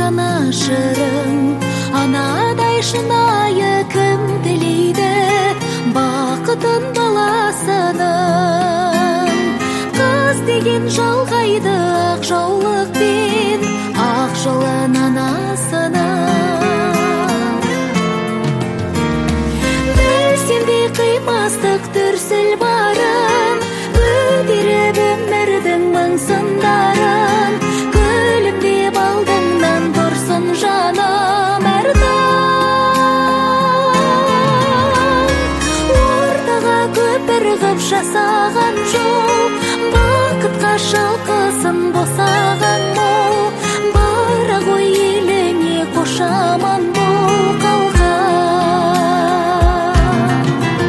жанашырың, анадай шынайы кім тілейді бақытын баласының. Қыз деген жалғайды ақ жаулықпен, ақ жалын анасының. Білсем де қимастық дүрсіл барын, көтеріп өмірдің мың сындарын, күлімдеп алдыңнан тұрсын жаным әрдайым. Ортаға көпір ғып жасаған жол, бақытқа шалқысын босаған мол, бара ғой еліңе қошаман бол қалған.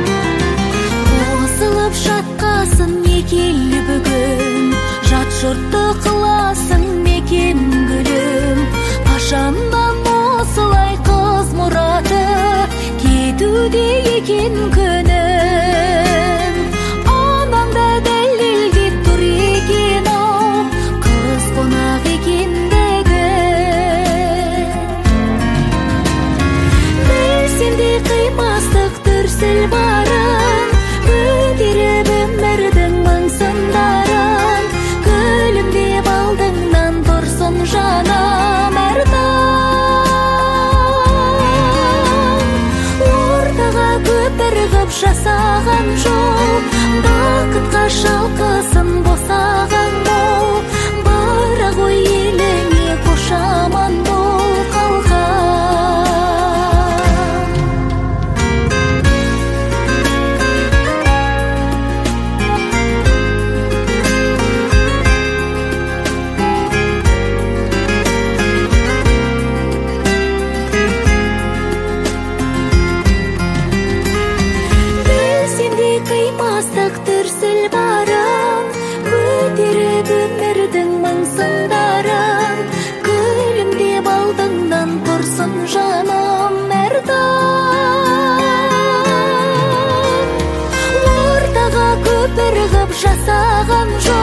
Қосылып жатқасын некелі бүгін, жат жұртты қыласың мекен гүлім. Қашаннан осылай қыз мұраты, кетуде екен күнім. Анаңда дәлелге тұр екен ау, қыз қонақ екендігі. Білсем де қимастық дүрсіл барын, көтеріп өмірдің мың сындарын, күлімдеп алдыңнан тұрсын жаным әрдайым. Ортаға көпір ғып жасаған жол, бақытқа шалқысын босаған мол, бара ғой еліңе қошаман бол қалған. Білсем де қимастық дүрсіл барын, көтеріп өмірдің мың сындарын, күлімдеп алдыңнан тұрсын жаным әрдайым. Ортаға көпір ғып жасаған жол,